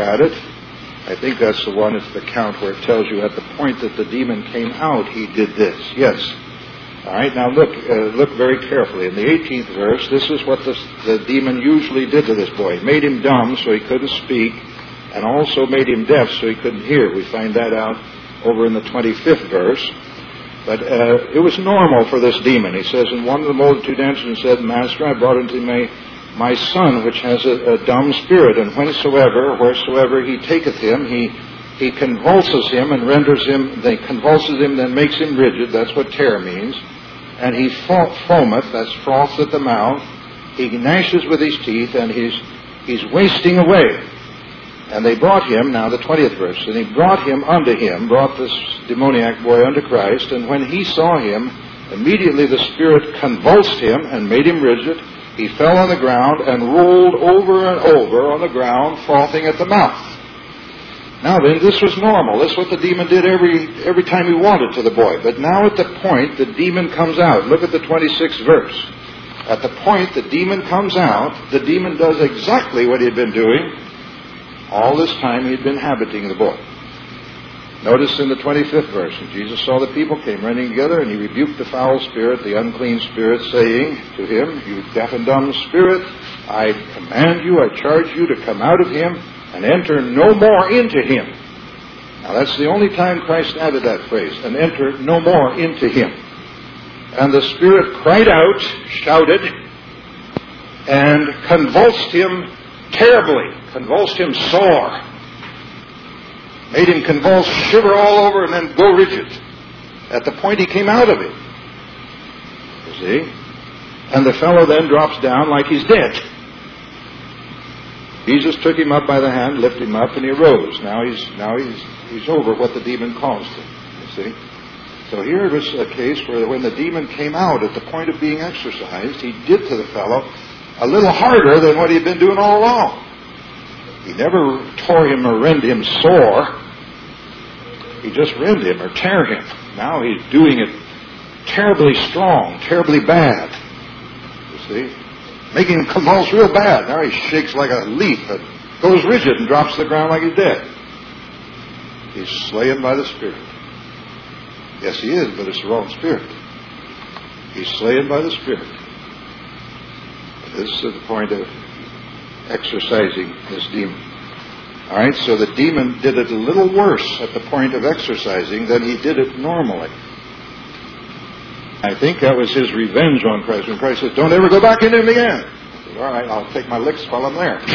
at it, I think that's the one, it's the count where it tells you at the point that the demon came out, he did this. Yes. All right, now look very carefully. In the 18th verse, this is what the demon usually did to this boy. He made him dumb so he couldn't speak, and also made him deaf so he couldn't hear. We find that out over in the 25th verse. But it was normal for this demon. He says, and one of the multitude answered and said, Master, I brought unto me my son, which has a dumb spirit, and wheresoever he taketh him, he convulses him and renders him, convulses him, then makes him rigid. That's what terror means. And he foameth, that's froth at the mouth. He gnashes with his teeth, and he's wasting away. And they brought him, now the 20th verse, and he brought this demoniac boy unto Christ, and when he saw him, immediately the spirit convulsed him and made him rigid. He fell on the ground and rolled over and over on the ground, frothing at the mouth. Now then, this was normal. This is what the demon did every time he wanted to the boy. But now at the point the demon comes out. Look at the 26th verse. At the point the demon comes out, the demon does exactly what he had been doing all this time he had been habiting the boy. Notice in the 25th verse, and Jesus saw the people came running together, and he rebuked the foul spirit, the unclean spirit, saying to him, You deaf and dumb spirit, I command you, I charge you to come out of him, and enter no more into him. Now that's the only time Christ added that phrase, and enter no more into him. And the spirit cried out, shouted, and convulsed him terribly, convulsed him sore, made him convulse, shiver all over, and then go rigid at the point he came out of it. You see? And the fellow then drops down like he's dead. Jesus took him up by the hand, lifted him up, and he arose. Now he's over what the demon caused him. You see? So here was a case where when the demon came out at the point of being exorcised, he did to the fellow a little harder than what he had been doing all along. He never tore him or rend him sore. He just rend him or tear him. Now he's doing it terribly strong, terribly bad. You see? Making him convulse real bad. Now he shakes like a leaf and goes rigid and drops to the ground like he's dead. He's slain by the Spirit. Yes, he is, but it's the wrong spirit. He's slain by the Spirit. This is the point of exorcising this demon. All right, so the demon did it a little worse at the point of exorcising than he did it normally. I think that was his revenge on Christ. When Christ said, don't ever go back into him again. He said, all right, I'll take my licks while I'm there.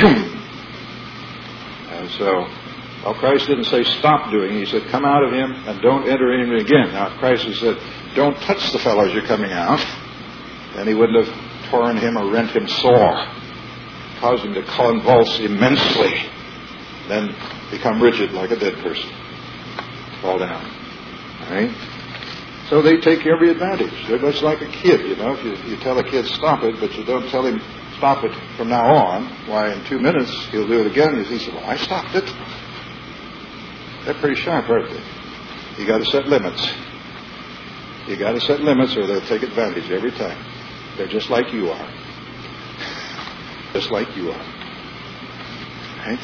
And so, well, Christ didn't say stop doing it. He said, come out of him and don't enter in him again. Now, if Christ had said, don't touch the fellow as you're coming out, then he wouldn't have torn him or rent him sore, caused him to convulse immensely, then become rigid like a dead person, fall down. All right? So they take every advantage. They're much like a kid, you know. If you tell a kid stop it, but you don't tell him stop it from now on, why in 2 minutes he'll do it again. He says, well, I stopped it. They're pretty sharp, aren't they? You got to set limits. You got to set limits or they'll take advantage every time. They're just like you are. Just like you are. Right?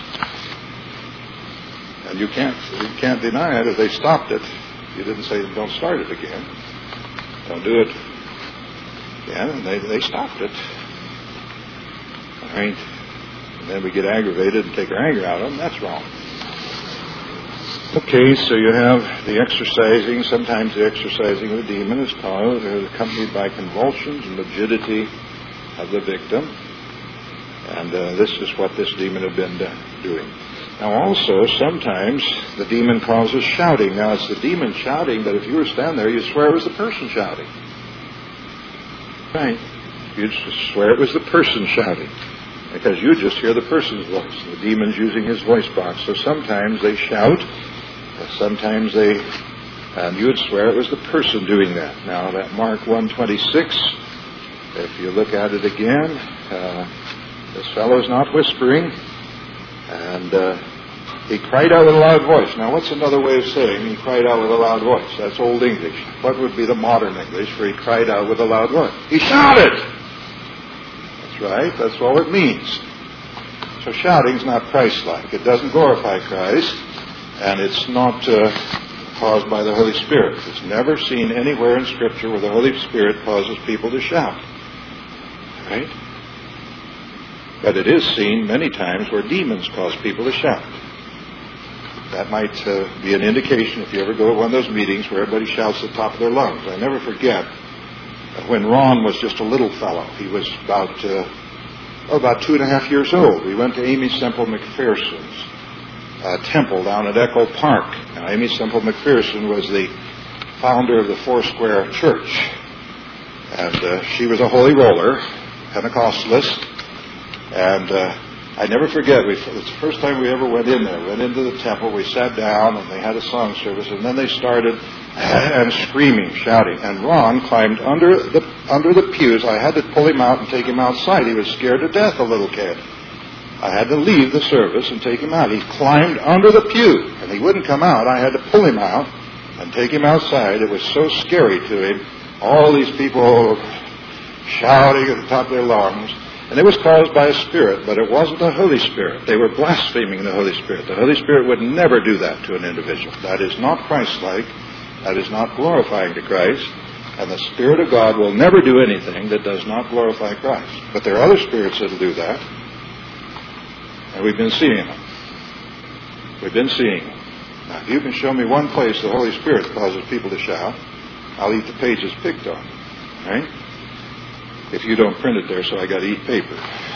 And you can't deny it if they stopped it. You didn't say don't start it again. Don't do it again. And they stopped it. All right? And then we get aggravated and take our anger out of them. That's wrong. Okay, so you have the exorcising. Sometimes the exorcising of the demon is accompanied by convulsions and rigidity of the victim. And this is what this demon had been doing. Now also, sometimes the demon causes shouting. Now it's the demon shouting, but if you were standing there, you'd swear it was the person shouting. Right? You'd swear it was the person shouting. Because you just hear the person's voice. The demon's using his voice box. So sometimes they shout. Sometimes and you would swear it was the person doing that. Now that Mark 1:26, if you look at it again, this fellow's not whispering. And he cried out with a loud voice. Now, what's another way of saying he cried out with a loud voice? That's Old English. What would be the modern English where he cried out with a loud voice? He shouted! That's right. That's all it means. So shouting's not Christ-like. It doesn't glorify Christ, and it's not caused by the Holy Spirit. It's never seen anywhere in Scripture where the Holy Spirit causes people to shout. Right? But it is seen many times where demons cause people to shout. That might be an indication if you ever go to one of those meetings where everybody shouts at the top of their lungs. I never forget when Ron was just a little fellow. He was about 2.5 years old. We went to Amy Semple McPherson's temple down at Echo Park. Now, Amy Semple McPherson was the founder of the Foursquare Church. And she was a holy roller, Pentecostalist. And I never forget, it's the first time we ever went in there. Went into the temple, we sat down, and they had a song service, and then they started and screaming, shouting. And Ron climbed under the pews. I had to pull him out and take him outside. He was scared to death, a little kid. I had to leave the service and take him out. He climbed under the pew, and he wouldn't come out. I had to pull him out and take him outside. It was so scary to him. All these people shouting at the top of their lungs. And it was caused by a spirit, but it wasn't the Holy Spirit. They were blaspheming the Holy Spirit. The Holy Spirit would never do that to an individual. That is not Christ-like. That is not glorifying to Christ. And the Spirit of God will never do anything that does not glorify Christ. But there are other spirits that will do that. And we've been seeing them. We've been seeing them. Now, if you can show me one place the Holy Spirit causes people to shout, I'll eat the pages picked on. Right? If you don't print it there, so I got to eat paper.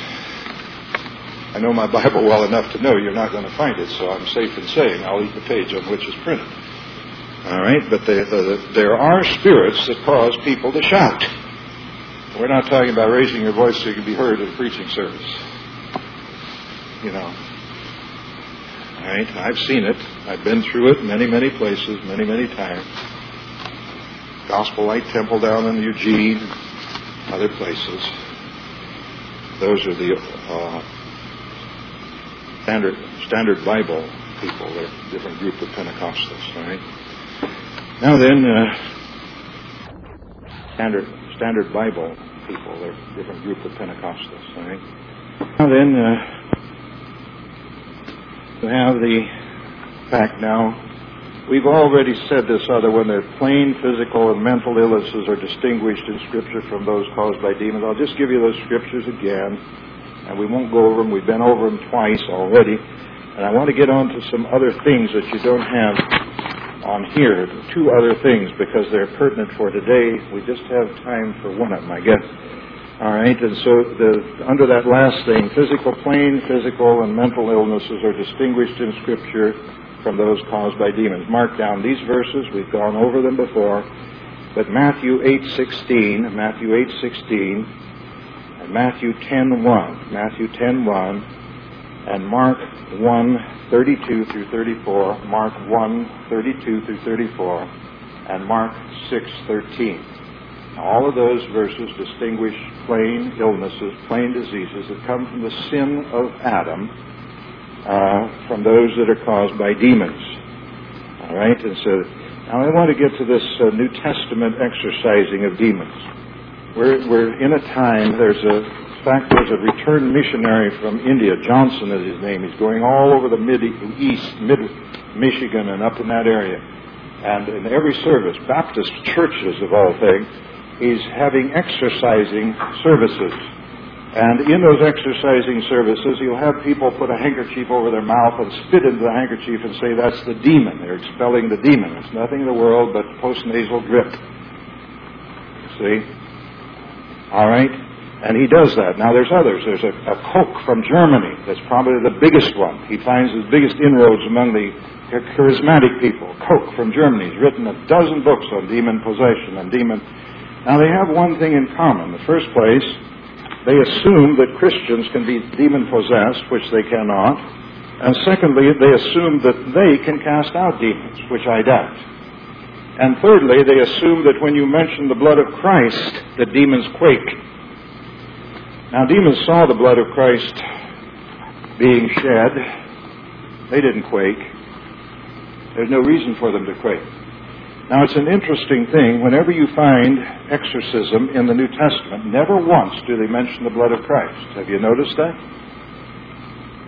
I know my Bible well enough to know you're not going to find it, so I'm safe in saying I'll eat the page on which it's printed. All right? But there are spirits that cause people to shout. We're not talking about raising your voice so you can be heard in a preaching service. You know. All right? I've seen it. I've been through it many, many places, many, many times. Gospel Light Temple down in Eugene, other places. Those are the standard Bible people. They're a different group of Pentecostals. All right. Now then, standard Bible people. They're a different group of Pentecostals. All right. Now then, we have the fact now. We've already said this other one, that plain physical and mental illnesses are distinguished in Scripture from those caused by demons. I'll just give you those Scriptures again, and we won't go over them. We've been over them twice already. And I want to get on to some other things that you don't have on here, two other things, because they're pertinent for today. We just have time for one of them, I guess. All right, and so under that last thing, plain physical and mental illnesses are distinguished in Scripture from those caused by demons. Mark down these verses. We've gone over them before. But Matthew 8:16, and Matthew 10:1, and Mark 1:32 through 34, Mark 1:32 through 34, and Mark 6:13. Now, all of those verses distinguish plain illnesses, plain diseases that come from the sin of Adam, from those that are caused by demons. All right? And so, now I want to get to this New Testament exorcising of demons. We're in a time, there's a returned missionary from India, Johnson is his name. He's going all over the mid-Michigan and up in that area. And in every service, Baptist churches of all things, he's having exorcising services. And in those exorcising services, you'll have people put a handkerchief over their mouth and spit into the handkerchief and say, that's the demon. They're expelling the demon. It's nothing in the world but postnasal drip. See? All right? And he does that. Now, there's others. There's a Koch from Germany that's probably the biggest one. He finds his biggest inroads among the charismatic people. Koch from Germany. He's written 12 books on demon possession and demon. Now, they have one thing in common. In the first place, they assume that Christians can be demon-possessed, which they cannot. And secondly, they assume that they can cast out demons, which I doubt. And thirdly, they assume that when you mention the blood of Christ, that demons quake. Now, demons saw the blood of Christ being shed. They didn't quake. There's no reason for them to quake. Now, it's an interesting thing. Whenever you find exorcism in the New Testament, never once do they mention the blood of Christ. Have you noticed that?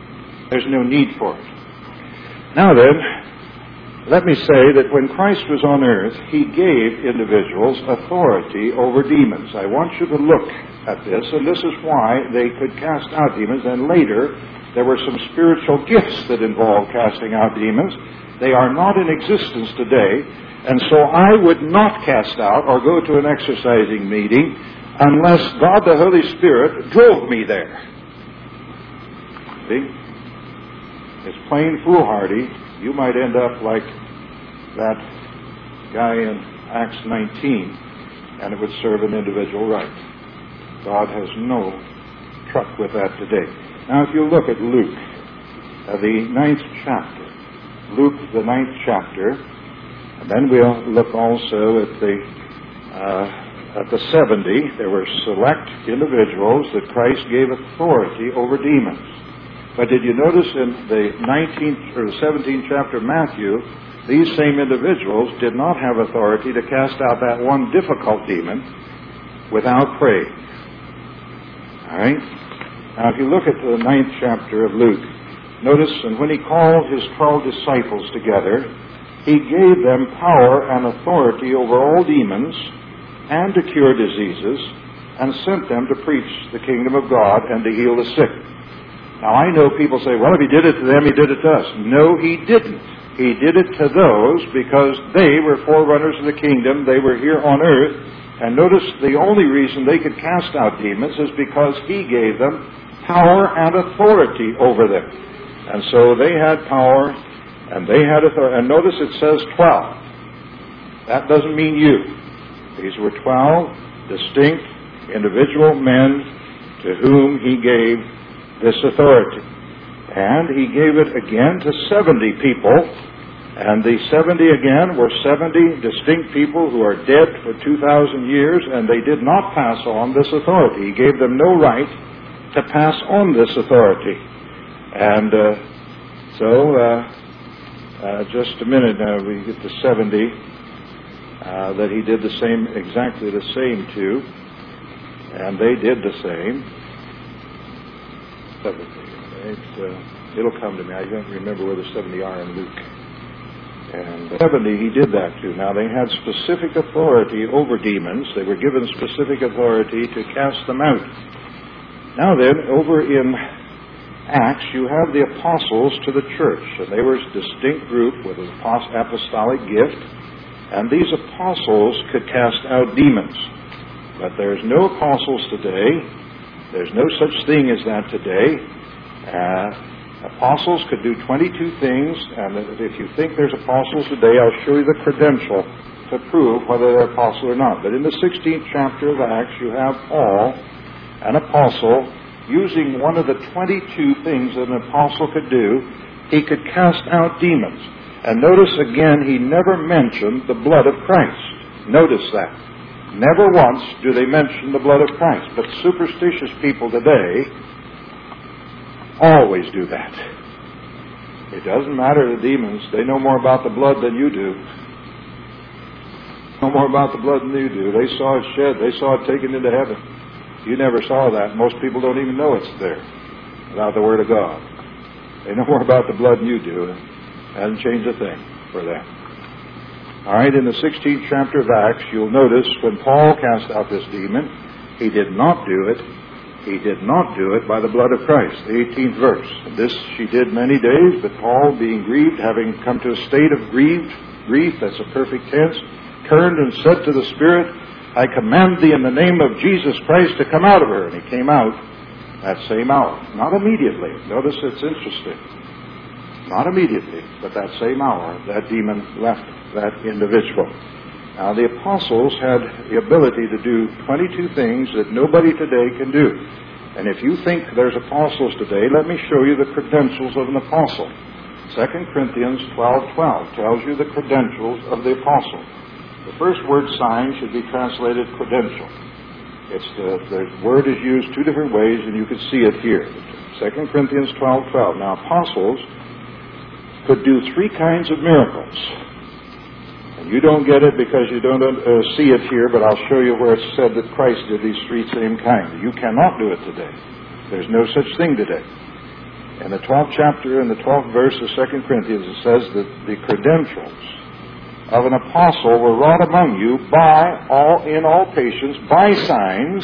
There's no need for it. Now then, let me say that when Christ was on earth, He gave individuals authority over demons. I want you to look at this, and this is why they could cast out demons, and later there were some spiritual gifts that involved casting out demons. They are not in existence today, and so I would not cast out or go to an exorcising meeting unless God the Holy Spirit drove me there. See? It's plain foolhardy. You might end up like that guy in Acts 19, and it would serve an individual right. God has no truck with that today. Now, if you look at Luke, the 9th chapter, Luke, the 9th chapter, and then we'll look also at the 70. There were select individuals that Christ gave authority over demons. But did you notice in the 19th or the 17th chapter of Matthew, these same individuals did not have authority to cast out that one difficult demon without praying. All right? Now, if you look at the 9th chapter of Luke, notice, and when He called His 12 disciples together, He gave them power and authority over all demons and to cure diseases, and sent them to preach the kingdom of God and to heal the sick. Now, I know people say, well, if He did it to them, He did it to us. No, He didn't. He did it to those because they were forerunners of the kingdom. They were here on earth. And notice the only reason they could cast out demons is because He gave them power and authority over them. And so they had power and they had authority. And notice it says 12. That doesn't mean you. These were 12 distinct individual men to whom He gave this authority. And He gave it again to 70 people. And the 70 again were 70 distinct people who are dead for 2,000 years, and they did not pass on this authority. He gave them no right to pass on this authority. And just a minute now, we get to 70 that He did the same, exactly the same to, and they did the same. It'll come to me. I don't remember where the 70 are in Luke. And 70 He did that to. Now, they had specific authority over demons. They were given specific authority to cast them out. Now then, over in Acts, you have the apostles to the church. And they were a distinct group with an apostolic gift. And these apostles could cast out demons. But there's no apostles today. There's no such thing as that today. Apostles could do 22 things, and if you think there's apostles today, I'll show you the credential to prove whether they're apostle or not. But in the 16th chapter of Acts, you have Paul, an apostle, using one of the 22 things that an apostle could do. He could cast out demons. And notice again, he never mentioned the blood of Christ. Notice that. Never once do they mention the blood of Christ. But superstitious people today always do that. It doesn't matter, the demons, they know more about the blood than you do. Know more about the blood than you do. They saw it shed. They saw it taken into heaven. You never saw that. Most people don't even know it's there without the Word of God. They know more about the blood than you do. It hasn't changed a thing for them. All right, in the 16th chapter of Acts, you'll notice when Paul cast out this demon, he did not do it. He did not do it by the blood of Christ. The 18th verse. And this she did many days, but Paul, being grieved, having come to a state of grief, that's a perfect tense, turned and said to the Spirit, I command thee in the name of Jesus Christ to come out of her. And he came out that same hour. Not immediately. Notice it's interesting. Not immediately, but that same hour, that demon left that individual. Now, the apostles had the ability to do 22 things that nobody today can do. And if you think there's apostles today, let me show you the credentials of an apostle. 2 Corinthians 12:12 tells you the credentials of the apostle. The first word sign should be translated credential. The word is used two different ways, and you can see it here. 2 Corinthians 12:12. Now, apostles could do three kinds of miracles. You don't get it because you don't see it here, but I'll show you where it's said that Christ did these three same kinds. You cannot do it today. There's no such thing today. In the 12th chapter, in the 12th verse of 2 Corinthians, it says that the credentials of an apostle were wrought among you in all patience, by signs.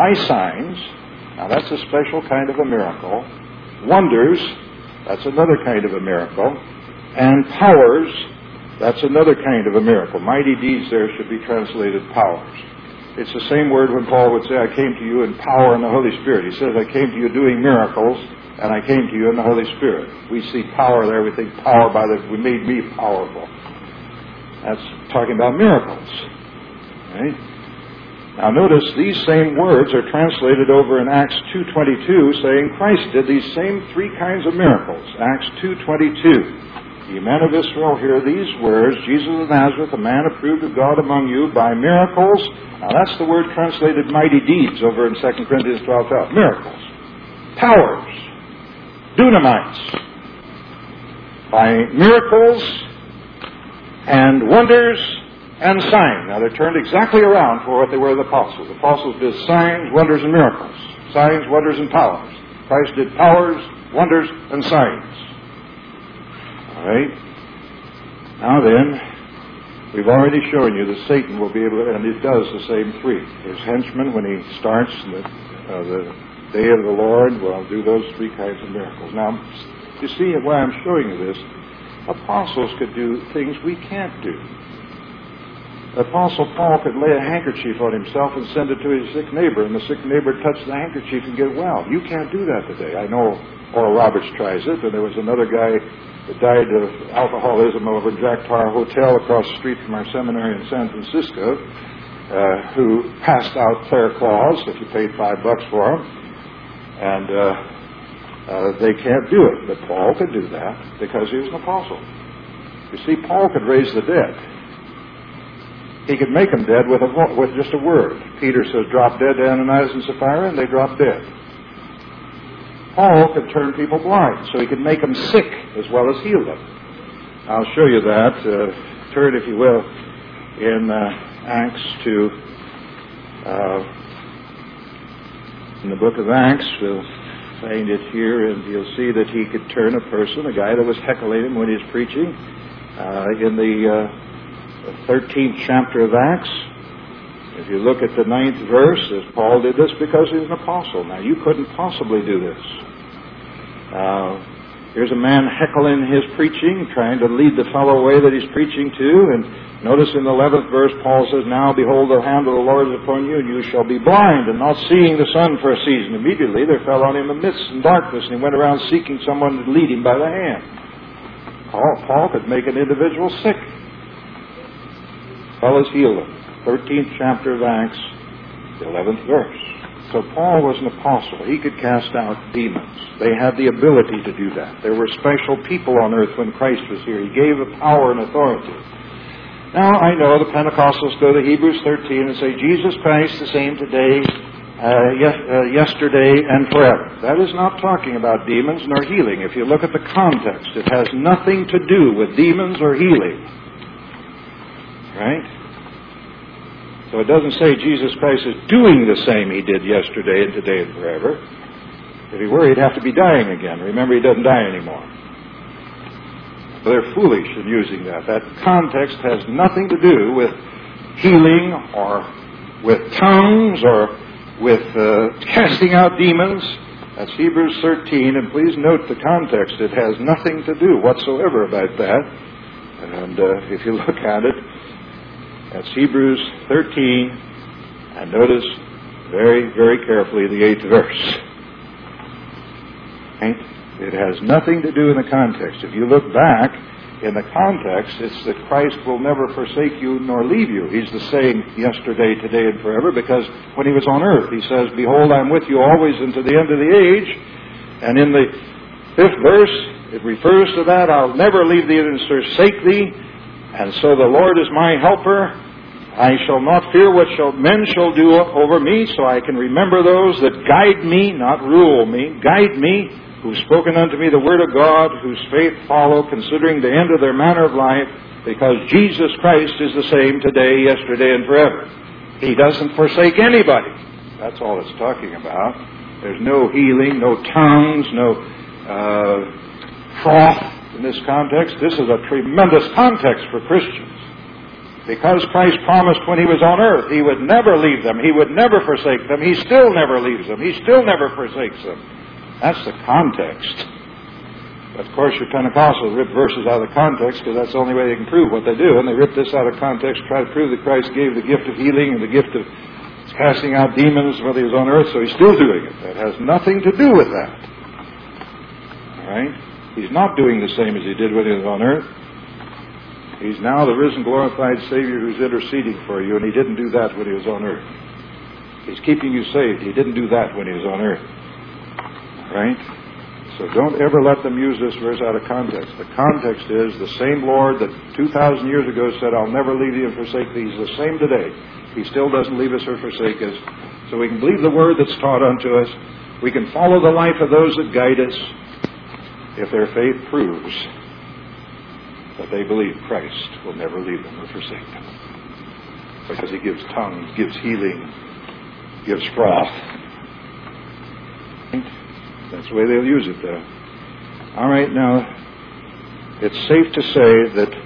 Now that's a special kind of a miracle. Wonders, that's another kind of a miracle. And powers, that's another kind of a miracle. Mighty deeds there should be translated powers. It's the same word when Paul would say, I came to you in power in the Holy Spirit. He says, I came to you doing miracles, and I came to you in the Holy Spirit. We see power there. We think power by that we made me powerful. That's talking about miracles. Right? Now notice these same words are translated over in Acts 2:22, saying Christ did these same three kinds of miracles. Acts 2:22. Ye men of Israel, hear these words, Jesus of Nazareth, a man approved of God among you by miracles. Now that's the word translated mighty deeds over in 2 Corinthians 12:12. Miracles. Powers. Dunamites. By miracles and wonders and signs. Now they're turned exactly around for what they were the apostles. The apostles did signs, wonders, and miracles. Signs, wonders, and powers. Christ did powers, wonders, and signs. All right. Now then, we've already shown you that Satan will be able to, and it does the same three. His henchman, when he starts the day of the Lord, will do those three kinds of miracles. Now, you see why I'm showing you this. Apostles could do things we can't do. The Apostle Paul could lay a handkerchief on himself and send it to his sick neighbor, and the sick neighbor touch the handkerchief and get well. You can't do that today. I know Oral Roberts tries it, and there was another guy that died of alcoholism over at Jack Tar Hotel across the street from our seminary in San Francisco, who passed out Clare Claws if you paid $5 for them, and they can't do it. But Paul could do that because he was an apostle. You see, Paul could raise the dead. He could make them dead with just a word. Peter says, drop dead to Ananias and Sapphira, and they drop dead. Paul could turn people blind, so he could make them sick as well as heal them. I'll show you that. Turn, if you will, in Acts to, in the book of Acts. We'll find it here, and you'll see that he could turn a person, a guy that was heckling him when he was preaching, in the 13th chapter of Acts. If you look at the 9th verse, says Paul did this because he was an apostle. Now, you couldn't possibly do this. Here's a man heckling his preaching, trying to lead the fellow away that he's preaching to. And notice in the 11th verse, Paul says, now behold, the hand of the Lord is upon you, and you shall be blind, and not seeing the sun for a season. Immediately there fell on him a mist and darkness, and he went around seeking someone to lead him by the hand. Paul could make an individual sick. Fellows healed him. 13th chapter of Acts, the 11th verse. So Paul was an apostle. He could cast out demons. They had the ability to do that. There were special people on earth when Christ was here. He gave a power and authority. Now, I know the Pentecostals go to Hebrews 13 and say, Jesus Christ the same today, yesterday, and forever. That is not talking about demons nor healing. If you look at the context, it has nothing to do with demons or healing. Right? So it doesn't say Jesus Christ is doing the same he did yesterday and today and forever. If he were, he'd have to be dying again. Remember, he doesn't die anymore. So they're foolish in using that. That context has nothing to do with healing or with tongues or with casting out demons. That's Hebrews 13, and please note the context. It has nothing to do whatsoever about that. And if you look at it, that's Hebrews 13, and notice very, very carefully the 8th verse. Right? It has nothing to do in the context. If you look back in the context, it's that Christ will never forsake you nor leave you. He's the same yesterday, today, and forever, because when he was on earth, he says, behold, I'm with you always unto the end of the age. And in the 5th verse, it refers to that, I'll never leave thee and forsake thee. And so the Lord is my helper. I shall not fear what men shall do over me, so I can remember those that guide me, not rule me, guide me, who've spoken unto me the word of God, whose faith follow, considering the end of their manner of life, because Jesus Christ is the same today, yesterday, and forever. He doesn't forsake anybody. That's all it's talking about. There's no healing, no tongues, no froth in this context. This is a tremendous context for Christians. Because Christ promised when He was on earth He would never leave them, He would never forsake them, He still never leaves them, He still never forsakes them. That's the context. But of course, your Pentecostals rip verses out of the context because that's the only way they can prove what they do. And they rip this out of context, try to prove that Christ gave the gift of healing and the gift of casting out demons while He was on earth, so He's still doing it. That has nothing to do with that. All right? He's not doing the same as He did when He was on earth. He's now the risen, glorified Savior who's interceding for you, and He didn't do that when He was on earth. He's keeping you saved. He didn't do that when He was on earth. Right? So don't ever let them use this verse out of context. The context is the same Lord that 2,000 years ago said, I'll never leave you and forsake thee. He's the same today. He still doesn't leave us or forsake us. So we can believe the word that's taught unto us. We can follow the life of those that guide us if their faith proves that they believe Christ will never leave them or forsake them. Because He gives tongues, gives healing, gives froth. That's the way they'll use it, though. All right, now, it's safe to say that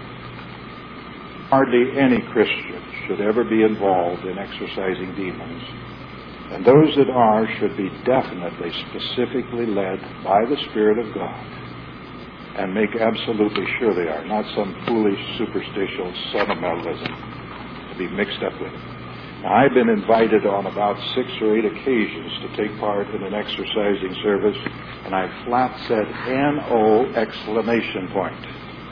hardly any Christian should ever be involved in exorcising demons. And those that are should be definitely, specifically led by the Spirit of God. And make absolutely sure they are, not some foolish, superstitial sentimentalism to be mixed up with. Now, I've been invited on about 6 or 8 occasions to take part in an exorcising service, and I flat said N-O exclamation point.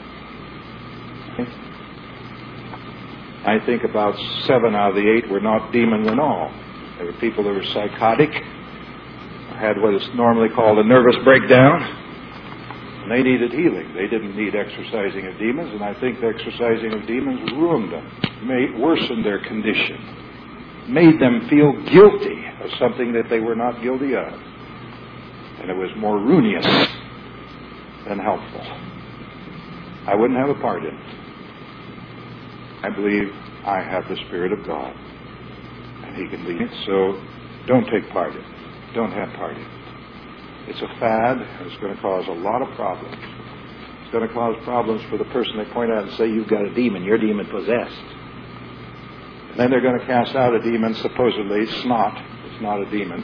I think about 7 out of the 8 were not demons at all. They were people that were psychotic, had what is normally called a nervous breakdown. And they needed healing. They didn't need exorcising of demons, and I think the exorcising of demons ruined them, worsened their condition, made them feel guilty of something that they were not guilty of. And it was more ruinous than helpful. I wouldn't have a part in it. I believe I have the Spirit of God, and He can lead it, so don't take part in it. Don't have part in it. It's a fad, and it's going to cause a lot of problems. It's going to cause problems for the person they point out and say, you've got a demon, you're demon possessed. And then they're going to cast out a demon, supposedly snot. It's not a demon.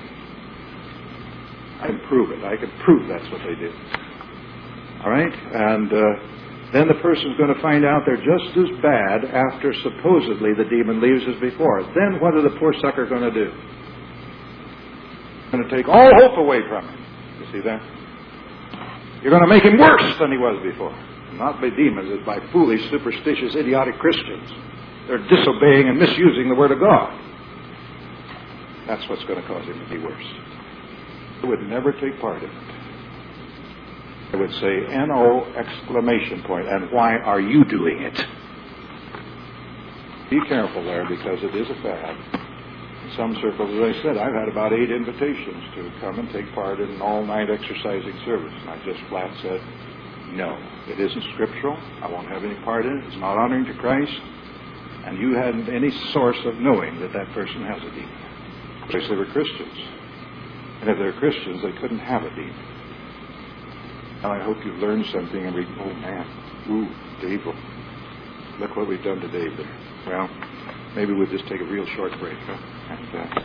I can prove it. I can prove that's what they did. All right? And then the person's going to find out they're just as bad after supposedly the demon leaves as before. Then what is the poor sucker going to do? Going to take all hope away from him. You see that? You're going to make him worse than he was before. Not by demons, it's by foolish, superstitious, idiotic Christians. They're disobeying and misusing the Word of God. That's what's going to cause him to be worse. I would never take part in it. I would say N-O exclamation point. And why are you doing it? Be careful there, because it is a fad. In some circles, as I said, I've had about 8 invitations to come and take part in an all-night exercising service. And I just flat said, no, it isn't scriptural. I won't have any part in it. It's not honoring to Christ. And you hadn't any source of knowing that that person has a demon. Because they were Christians. And if they're Christians, they couldn't have a demon. Now, I hope you've learned something and oh man, Dave, look what we've done to Dave there. Well, maybe we'll just take a real short break, huh? And,